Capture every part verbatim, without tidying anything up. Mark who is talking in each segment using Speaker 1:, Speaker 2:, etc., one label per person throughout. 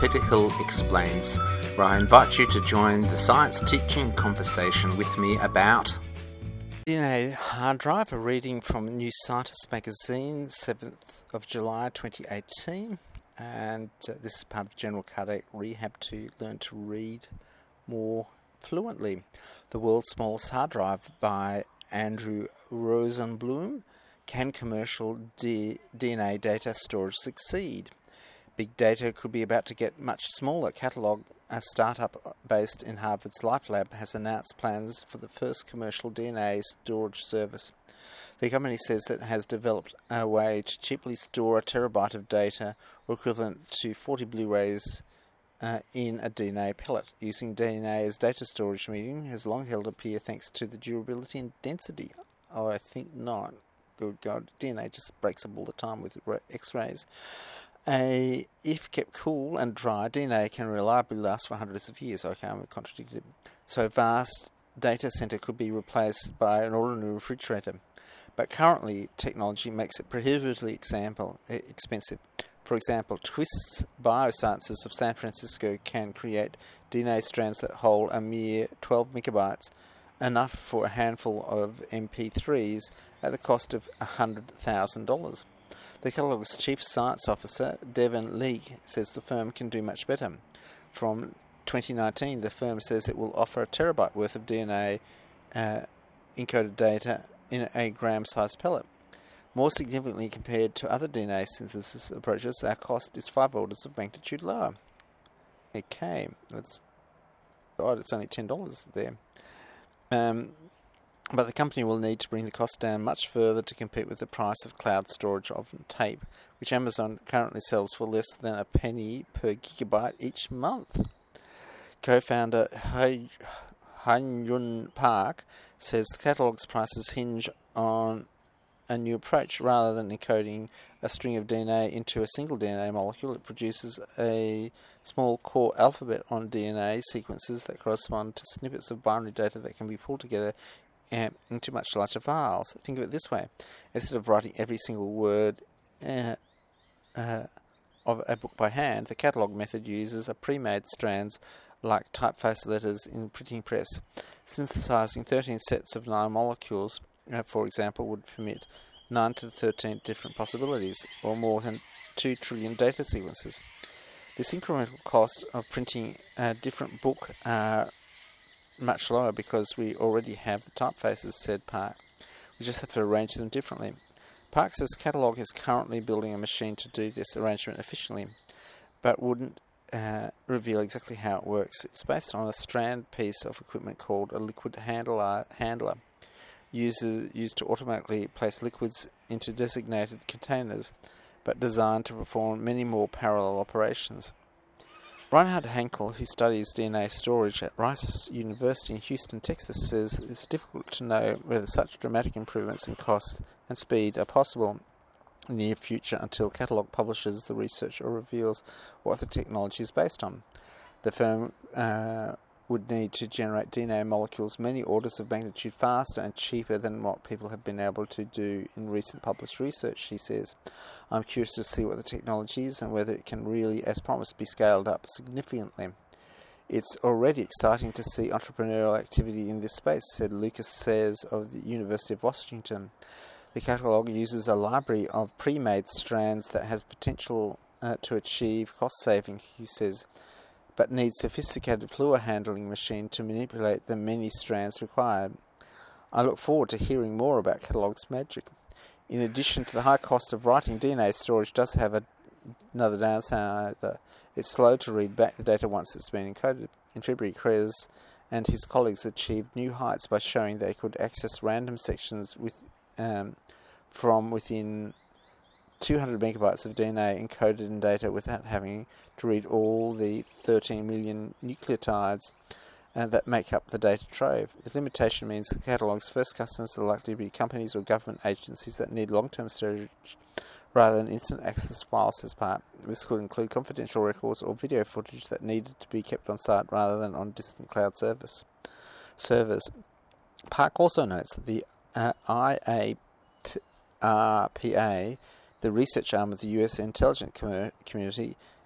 Speaker 1: Peter Hill Explains, where I invite you to join the science teaching conversation with me about D N A hard drive, a reading from New Scientist magazine, seventh of July twenty eighteen, and uh, this is part of General Cardiac Rehab to learn to read more fluently. The World's Smallest Hard Drive by Andrew Rosenblum. Can commercial D- DNA data storage succeed? Big data could be about to get much smaller. Catalog, a startup based in Harvard's Life Lab, has announced plans for the first commercial D N A storage service. The company says that it has developed a way to cheaply store a terabyte of data, or equivalent to forty Blu-rays, uh, in a D N A pellet. Using D N A as data storage medium has long held appeal thanks to the durability and density. Oh, I think not. Good God, D N A just breaks up all the time with X-rays. A, if kept cool and dry, D N A can reliably last for hundreds of years. Okay, I'm contradicted. So a vast data center could be replaced by an ordinary refrigerator. But currently, technology makes it prohibitively example, expensive. For example, Twist's Biosciences of San Francisco can create D N A strands that hold a mere twelve megabytes, enough for a handful of M P threes at the cost of one hundred thousand dollars. The catalog's chief science officer, Devin Leake, says the firm can do much better. From twenty nineteen, the firm says it will offer a terabyte worth of D N A uh, encoded data in a gram-sized pellet. More significantly, compared to other D N A synthesis approaches, our cost is five orders of magnitude lower. Okay, that's God, it's only ten dollars there. Um, but the company will need to bring the cost down much further to compete with the price of cloud storage of tape, which Amazon currently sells for less than a penny per gigabyte each month. Co-founder Han-Yun Park says the catalog's prices hinge on a new approach. Rather than encoding a string of D N A into a single D N A molecule, it produces a small core alphabet on D N A sequences that correspond to snippets of binary data that can be pulled together um, into much larger files. Think of it this way. Instead of writing every single word uh, uh, of a book by hand, the catalog method uses a pre-made strands like typeface letters in printing press. Synthesizing thirteen sets of nine molecules, uh, for example, would permit nine to the thirteenth different possibilities, or more than two trillion data sequences. This incremental cost of printing a different book are much lower because we already have the typefaces, said Park. We just have to arrange them differently. Park says Catalog is currently building a machine to do this arrangement efficiently, but wouldn't uh, reveal exactly how it works. It's based on a strand piece of equipment called a liquid handler, handler uses, used to automatically place liquids into designated containers, but designed to perform many more parallel operations. Reinhard Hankel, who studies D N A storage at Rice University in Houston, Texas, says it's difficult to know whether such dramatic improvements in cost and speed are possible in the near future until Catalog publishes the research or reveals what the technology is based on. The firm uh, would need to generate D N A molecules many orders of magnitude faster and cheaper than what people have been able to do in recent published research, he says. I'm curious to see what the technology is and whether it can really, as promised, be scaled up significantly. It's already exciting to see entrepreneurial activity in this space, said Lucas Sayers of the University of Washington. The catalog uses a library of pre-made strands that has potential uh, to achieve cost savings, he says, but needs sophisticated fluid handling machine to manipulate the many strands required. I look forward to hearing more about Catalog's magic. In addition to the high cost of writing, D N A storage does have a, another downside. Uh, it's slow to read back the data once it's been encoded. In February, Kress and his colleagues achieved new heights by showing they could access random sections with um, from within two hundred megabytes of D N A encoded in data without having to read all the thirteen million nucleotides uh, that make up the data trove. The limitation means the catalog's first customers are likely to be companies or government agencies that need long-term storage rather than instant access files as part. This could include confidential records or video footage that needed to be kept on site rather than on distant cloud service servers. Park also notes that the uh, I A R P A, the research arm of the U S intelligence com- community,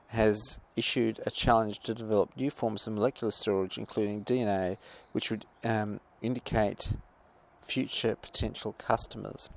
Speaker 1: has issued a challenge to develop new forms of molecular storage, including D N A, which would um, indicate future potential customers.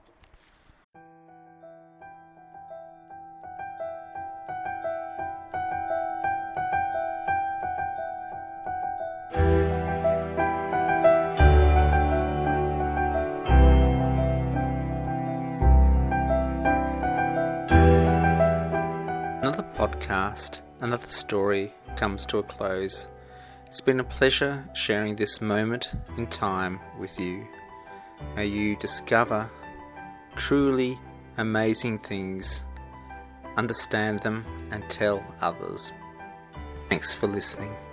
Speaker 1: Another podcast, another story comes to a close. It's been a pleasure sharing this moment in time with you. May you discover truly amazing things, understand them, and tell others. Thanks for listening.